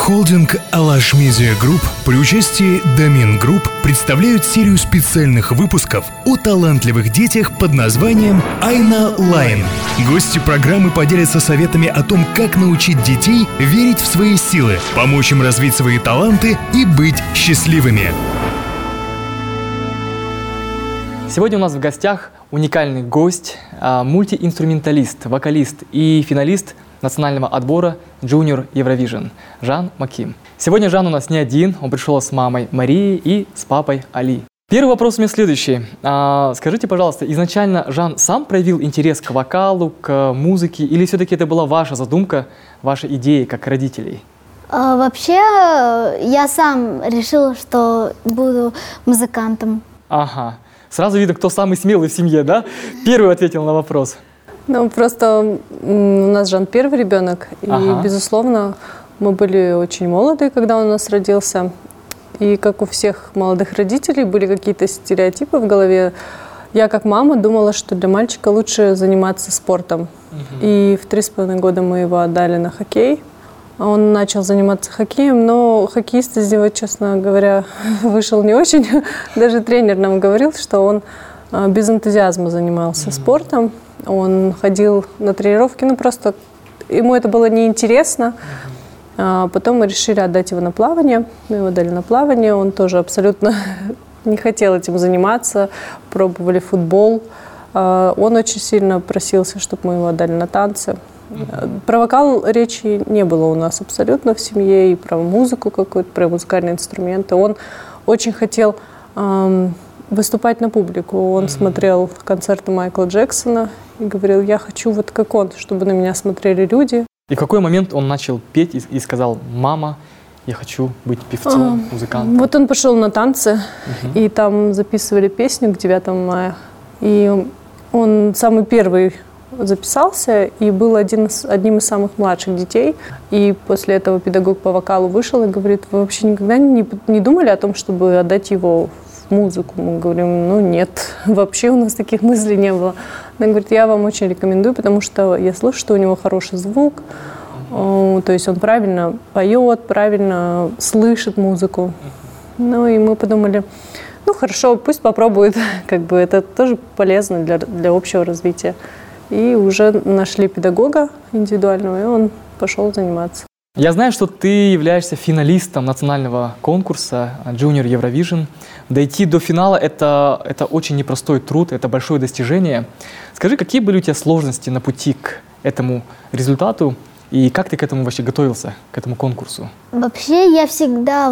Холдинг «Алаш Медиа Групп» при участии Домин Групп представляют серию специальных выпусков о талантливых детях под названием «Айна Лайн». Гости программы поделятся советами о том, как научить детей верить в свои силы, помочь им развить свои таланты и быть счастливыми. Сегодня у нас в гостях уникальный гость, мультиинструменталист, вокалист и финалист национального отбора Junior Eurovision Жан Маким. Сегодня Жан у нас не один, он пришел с мамой Марией и с папой Али. Первый вопрос у меня следующий. Скажите, пожалуйста, изначально Жан сам проявил интерес к вокалу, к музыке, или все-таки это была ваша задумка, ваша идея как родителей? Вообще, я сам решил, что буду музыкантом. Ага. Сразу видно, кто самый смелый в семье, да? Первый ответил на вопрос. Ну, просто у нас Жан первый ребенок, и, безусловно, мы были очень молоды, когда он у нас родился. И, как у всех молодых родителей, были какие-то стереотипы в голове. Я, как мама, думала, что для мальчика лучше заниматься спортом. И в 3,5 года мы его отдали на хоккей. Он начал заниматься хоккеем, но хоккеист из него, честно говоря, вышел не очень. Даже тренер нам говорил, что он без энтузиазма занимался спортом. Он ходил на тренировки, ну просто ему это было неинтересно. Потом мы решили отдать его на плавание. Мы его дали на плавание. Он тоже абсолютно не хотел этим заниматься. Пробовали футбол. Он очень сильно просился, чтобы мы его отдали на танцы. Про вокал речи не было у нас абсолютно в семье, и про музыку какую-то, про музыкальные инструменты. Он очень хотел выступать на публику. Он смотрел концерты Майкла Джексона и говорил: я хочу вот как он, чтобы на меня смотрели люди. И в какой момент он начал петь и сказал: мама, я хочу быть певцом, музыкантом? Вот он пошел на танцы, и там записывали песню к 9 мая. И он самый первый записался и был одним из самых младших детей. И после этого педагог по вокалу вышел и говорит: вы вообще никогда не думали о том, чтобы отдать его в музыку? Мы говорим: ну нет, вообще у нас таких мыслей не было. Она говорит: я вам очень рекомендую, потому что я слышу, что у него хороший звук, то есть он правильно поет, правильно слышит музыку. Ну и мы подумали: ну хорошо, пусть попробует, как бы это тоже полезно для общего развития. И уже нашли педагога индивидуального, и он пошел заниматься. Я знаю, что ты являешься финалистом национального конкурса Junior Eurovision. Дойти до финала – это очень непростой труд, это большое достижение. Скажи, какие были у тебя сложности на пути к этому результату, и как ты к этому вообще готовился, к этому конкурсу? Вообще, я всегда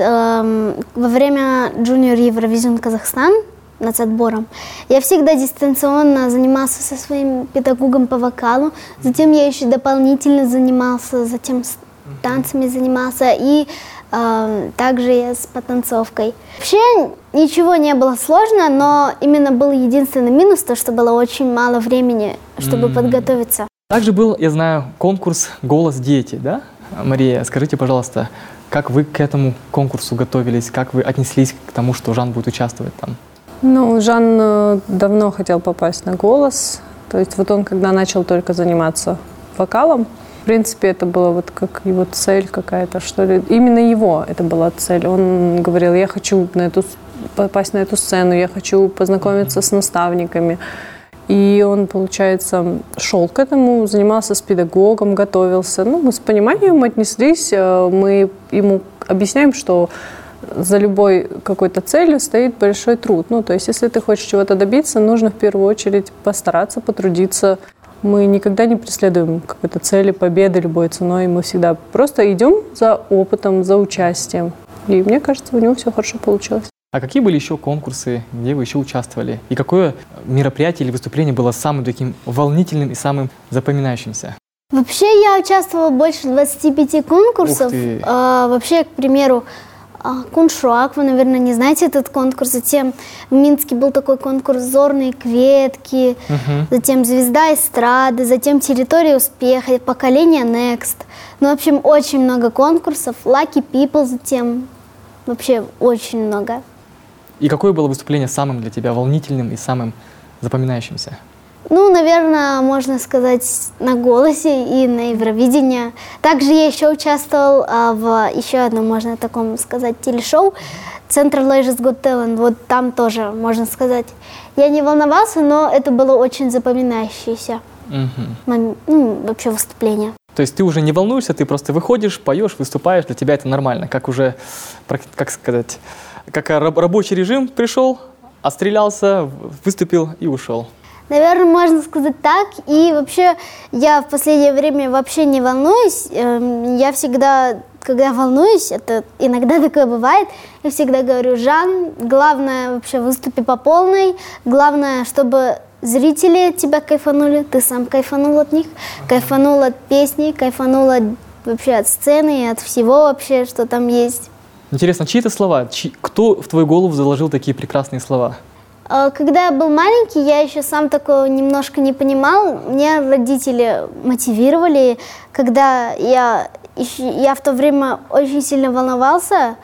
во время Junior Eurovision Казахстан, нацотбором, я всегда дистанционно занимался со своим педагогом по вокалу. Затем я еще дополнительно занимался, затем с танцами занимался, и также я с потанцовкой. Вообще ничего не было сложно, но именно был единственный минус, то что было очень мало времени, чтобы подготовиться. Также был, я знаю, конкурс «Голос дети», да? Мария, скажите, пожалуйста, как вы к этому конкурсу готовились, как вы отнеслись к тому, что Жан будет участвовать там? Ну, Жан давно хотел попасть на «Голос». То есть вот он, когда начал только заниматься вокалом, в принципе, это было вот как его цель какая-то, что ли. Именно его это была цель. Он говорил: я хочу попасть на эту сцену, я хочу познакомиться с наставниками. И он, получается, шел к этому, занимался с педагогом, готовился. Ну, мы с пониманием отнеслись, мы ему объясняем, что за любой какой-то целью стоит большой труд. Ну, то есть, если ты хочешь чего-то добиться, нужно в первую очередь постараться, потрудиться. Мы никогда не преследуем какой-то цели, победы любой ценой. Мы всегда просто идем за опытом, за участием. И мне кажется, у него все хорошо получилось. А какие были еще конкурсы, где вы еще участвовали? И какое мероприятие или выступление было самым таким волнительным и самым запоминающимся? Вообще я участвовала больше 25 конкурсов. Вообще, к примеру, Куншуак, вы, наверное, не знаете этот конкурс. Затем в Минске был такой конкурс «Зорные кветки», затем «Звезда эстрады», затем «Территория успеха», «Поколение Next». Ну, в общем, очень много конкурсов. «Lucky People» затем. Вообще очень много. И какое было выступление самым для тебя волнительным и самым запоминающимся? Ну, наверное, можно сказать, на «Голосе» и на Евровидении. Также я еще участвовал в еще одном, можно таком сказать, телешоу «Central Asia's Got Talent». Вот там тоже, можно сказать. Я не волновался, но это было очень запоминающееся вообще выступление. То есть ты уже не волнуешься, ты просто выходишь, поешь, выступаешь, для тебя это нормально, как уже, как сказать, как рабочий режим пришел, отстрелялся, выступил и ушел. Наверное, можно сказать так. И вообще я в последнее время вообще не волнуюсь. Я всегда, когда волнуюсь, это иногда такое бывает, я всегда говорю: Жан, главное вообще выступи по полной, главное, чтобы зрители от тебя кайфанули, ты сам кайфанул от них, кайфанул от песни, кайфанул вообще от сцены и от всего вообще, что там есть. Интересно, чьи это слова? Кто в твою голову заложил такие прекрасные слова? Когда я был маленький, я еще сам такого немножко не понимал. Меня родители мотивировали. Когда я в то время очень сильно волновался,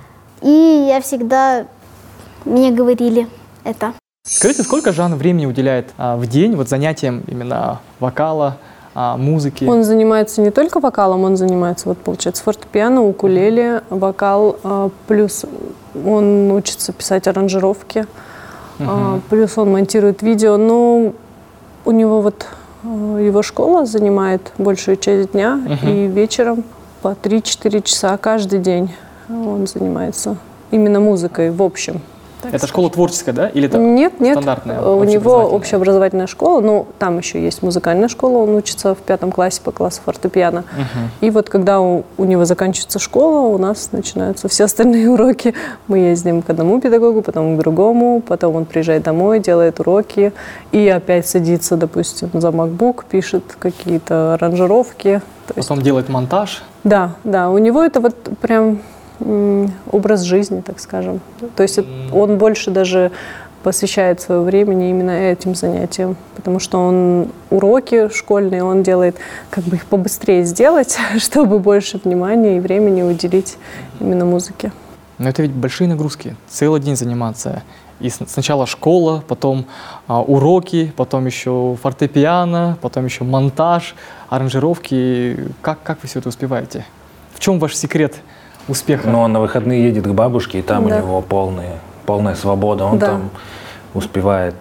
и я всегда мне говорили это. Скажите, сколько Жан времени уделяет в день вот занятиям именно вокала, музыки? Он занимается не только вокалом, он занимается, вот получается, фортепиано, укулеле, вокал, плюс он учится писать аранжировки. Плюс он монтирует видео, но у него вот его школа занимает большую часть дня, и вечером по 3-4 часа каждый день он занимается именно музыкой в общем. Это школа творческая, да? Или это нет, стандартная? У него общеобразовательная школа, но там еще есть музыкальная школа, он учится в 5 классе по классу фортепиано. И вот когда у него заканчивается школа, у нас начинаются все остальные уроки. Мы ездим к одному педагогу, потом к другому, потом он приезжает домой, делает уроки и опять садится, допустим, за MacBook, пишет какие-то аранжировки. Потом делает монтаж? Да, у него это вот прям образ жизни, так скажем. То есть он больше даже посвящает свое время именно этим занятиям, потому что он уроки школьные, он делает, как бы их побыстрее сделать, чтобы больше внимания и времени уделить именно музыке. Но это ведь большие нагрузки, целый день заниматься. И сначала школа, потом уроки, потом еще фортепиано, потом еще монтаж, аранжировки. Как вы все это успеваете? В чем ваш секрет успеха? Ну, он на выходные едет к бабушке, и там у него полная свобода. Он там успевает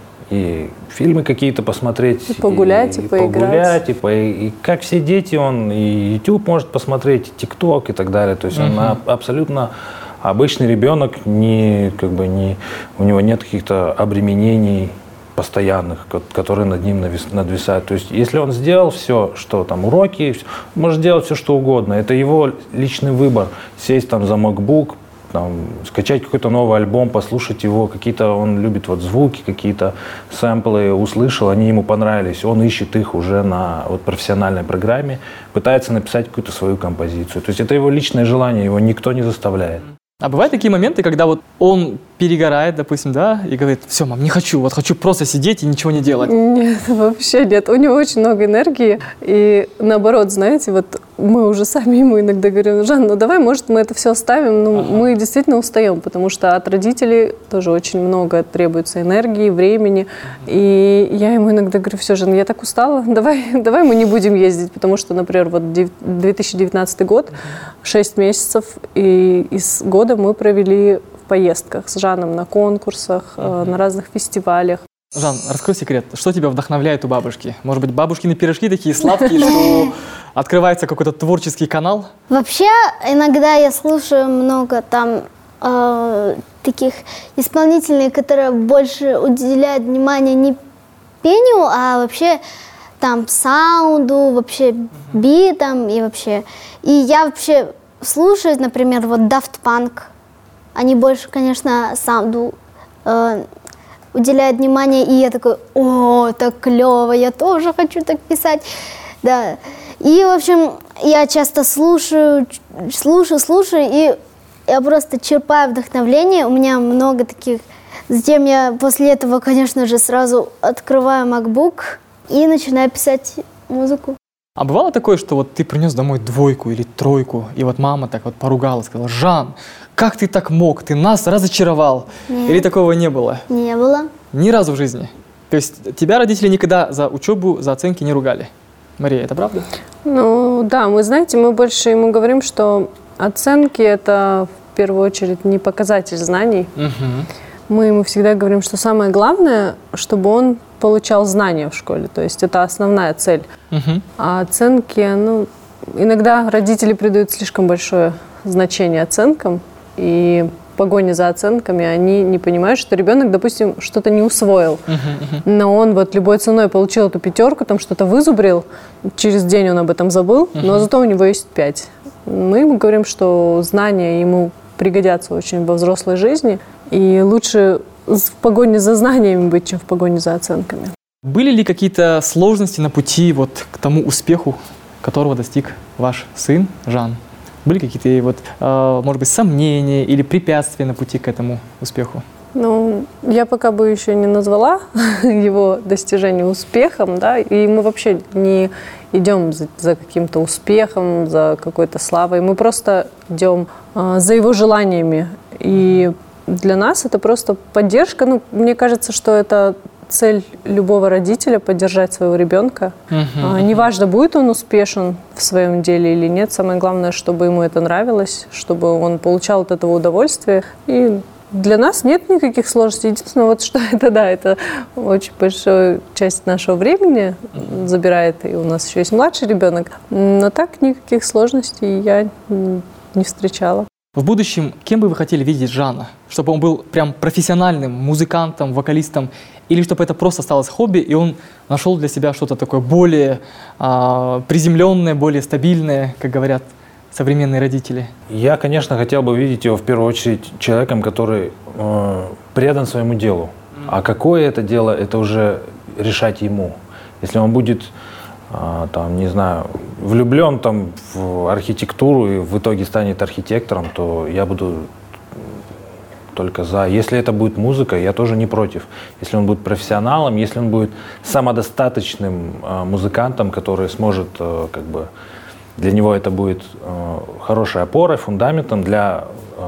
и фильмы какие-то посмотреть, и погулять, и поиграть. И как все дети, он и YouTube может посмотреть, и TikTok и так далее. То есть он абсолютно обычный ребенок, у него нет каких-то обременений постоянных, которые над ним надвисают. То есть, если он сделал все, что там уроки, может делать все, что угодно. Это его личный выбор. Сесть там за MacBook, там, скачать какой-то новый альбом, послушать его, какие-то он любит вот звуки, какие-то сэмплы услышал, они ему понравились, он ищет их уже на вот профессиональной программе, пытается написать какую-то свою композицию. То есть это его личное желание, его никто не заставляет. А бывают такие моменты, когда вот он перегорает, допустим, да, и говорит: все, мам, не хочу, вот хочу просто сидеть и ничего не делать? Нет, вообще нет. У него очень много энергии. И наоборот, знаете, вот мы уже сами ему иногда говорим: Жан, ну давай, может, мы это все оставим. Ну, мы действительно устаем, потому что от родителей тоже очень много требуется энергии, времени. И я ему иногда говорю: все, Жан, я так устала, давай мы не будем ездить. Потому что, например, вот 2019 год, 6 месяцев и из года мы провели в поездках с Жаном на конкурсах, на разных фестивалях. Жан, раскрой секрет. Что тебя вдохновляет у бабушки? Может быть, бабушкины пирожки такие сладкие, что открывается какой-то творческий канал? Вообще, иногда я слушаю много там таких исполнителей, которые больше уделяют внимание не пению, а вообще там саунду, вообще битам и вообще. И я вообще слушаю, например, вот Daft Punk. Они больше, конечно, саунду уделяют внимание, и я такой: о, так клево, я тоже хочу так писать. Да. И, в общем, я часто слушаю, и я просто черпаю вдохновление. У меня много таких. Затем я после этого, конечно же, сразу открываю MacBook и начинаю писать музыку. А бывало такое, что вот ты принес домой 2 или 3, и вот мама так вот поругала, сказала: Жан, как ты так мог? Ты нас разочаровал. Нет. Или такого не было? Не было. Ни разу в жизни? То есть тебя родители никогда за учебу, за оценки не ругали? Мария, это правда? Ну да, мы больше ему говорим, что оценки – это в первую очередь не показатель знаний. Мы ему всегда говорим, что самое главное, чтобы он получал знания в школе. То есть это основная цель. А оценки, иногда родители придают слишком большое значение оценкам, и в погоне за оценками они не понимают, что ребенок, допустим, что-то не усвоил, но он вот любой ценой получил эту 5, там что-то вызубрил, через день он об этом забыл, но зато у него есть 5. Мы ему говорим, что знания ему пригодятся очень во взрослой жизни, и лучше в погоне за знаниями быть, чем в погоне за оценками. Были ли какие-то сложности на пути вот к тому успеху, которого достиг ваш сын Жан? Были какие-то, может быть, сомнения или препятствия на пути к этому успеху? Я пока бы еще не назвала его достижение успехом, да, и мы вообще не идем за каким-то успехом, за какой-то славой, мы просто идем за его желаниями. И для нас это просто поддержка. Мне кажется, что это цель любого родителя — поддержать своего ребенка. Неважно, будет он успешен в своем деле или нет. Самое главное, чтобы ему это нравилось, чтобы он получал от этого удовольствие. И для нас нет никаких сложностей. Единственное, что это очень большую часть нашего времени забирает. И у нас еще есть младший ребенок. Но так никаких сложностей я не встречала. В будущем кем бы вы хотели видеть Жана? Чтобы он был прям профессиональным музыкантом, вокалистом? Или чтобы это просто осталось хобби, и он нашел для себя что-то такое более приземленное, более стабильное, как говорят современные родители? Я, конечно, хотел бы видеть его в первую очередь человеком, который предан своему делу. А какое это дело, это уже решать ему. Если он будет, влюблен в архитектуру и в итоге станет архитектором, то я буду только за. Если это будет музыка, я тоже не против. Если он будет профессионалом, если он будет самодостаточным музыкантом, который сможет, для него это будет хорошей опорой, фундаментом для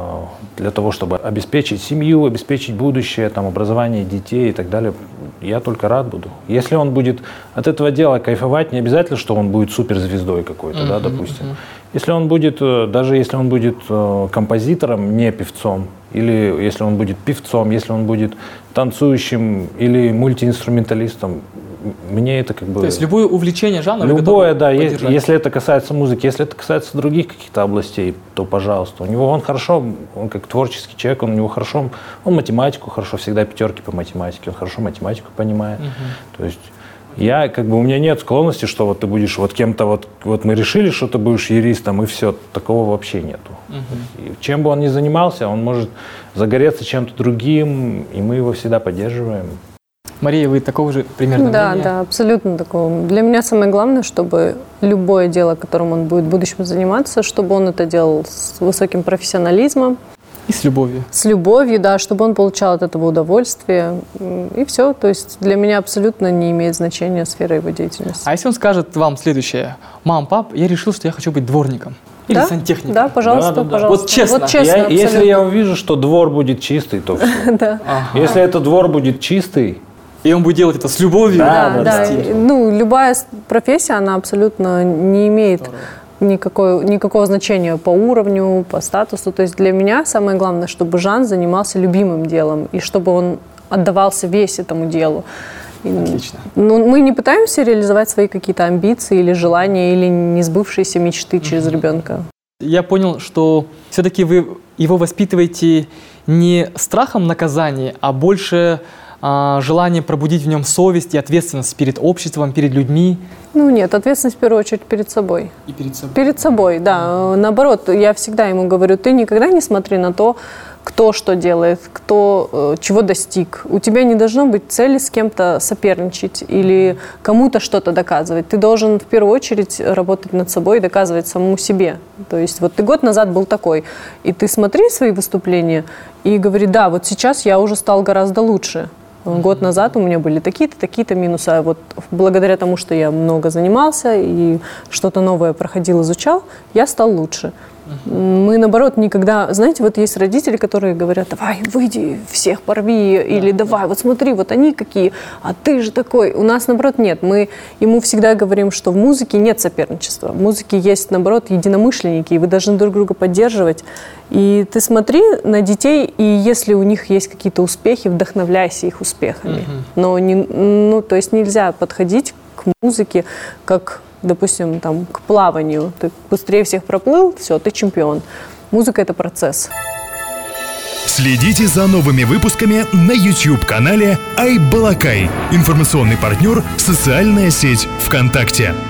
того, чтобы обеспечить семью, обеспечить будущее, образование детей и так далее, я только рад буду. Если он будет от этого дела кайфовать, не обязательно, что он будет суперзвездой какой-то, допустим. Если он будет, даже если он будет композитором, не певцом, или если он будет певцом, если он будет танцующим или мультиинструменталистом, мне это То есть любое увлечение Жана? Любое, да. Если это касается музыки, если это касается других каких-то областей, то пожалуйста. Он хорошо, он как творческий человек, у него хорошо, он математику хорошо, всегда 5 по математике, он хорошо математику понимает. То есть у меня нет склонности, что ты будешь кем-то, мы решили, что ты будешь юристом, и все. Такого вообще нету. И чем бы он ни занимался, он может загореться чем-то другим, и мы его всегда поддерживаем. Мария, вы такого же примерно мнения? Да, абсолютно такого. Для меня самое главное, чтобы любое дело, которым он будет в будущем заниматься, чтобы он это делал с высоким профессионализмом. И с любовью. С любовью, да, чтобы он получал от этого удовольствие. И все. То есть для меня абсолютно не имеет значения сфера его деятельности. А если он скажет вам следующее: «Мам, пап, я решил, что я хочу быть дворником». Или сантехником. Да, пожалуйста, пожалуйста. Вот честно. Если я увижу, что двор будет чистый, то все. Да. Если этот двор будет чистый, и он будет делать это с любовью. Да. Любая профессия, она абсолютно не имеет никакого значения по уровню, по статусу. То есть для меня самое главное, чтобы Жан занимался любимым делом и чтобы он отдавался весь этому делу. Отлично. Мы не пытаемся реализовать свои какие-то амбиции или желания, или несбывшиеся мечты через ребенка. Я понял, что все-таки вы его воспитываете не страхом наказания, а больше желание пробудить в нем совесть и ответственность перед обществом, перед людьми? Нет, ответственность в первую очередь перед собой. И перед собой? Перед собой, да. Наоборот, я всегда ему говорю, ты никогда не смотри на то, кто что делает, кто чего достиг. У тебя не должно быть цели с кем-то соперничать или кому-то что-то доказывать. Ты должен в первую очередь работать над собой и доказывать самому себе. То есть ты год назад был такой, и ты смотри свои выступления и говори, да, сейчас я уже стал гораздо лучше. Год назад у меня были такие-то минусы, а благодаря тому, что я много занимался и что-то новое проходил, изучал, я стал лучше. Мы, наоборот, никогда... Знаете, вот есть родители, которые говорят: давай, выйди, всех порви, или давай, вот смотри, вот они какие, а ты же такой. У нас, наоборот, нет. Мы ему всегда говорим, что в музыке нет соперничества. В музыке есть, наоборот, единомышленники, и вы должны друг друга поддерживать. И ты смотри на детей, и если у них есть какие-то успехи, вдохновляйся их успехами. Но то есть нельзя подходить к музыке как, допустим, там, к плаванию. Ты быстрее всех проплыл, все, ты чемпион. Музыка — это процесс. Следите за новыми выпусками на YouTube-канале «Айбалакай». Информационный партнер — социальная сеть ВКонтакте.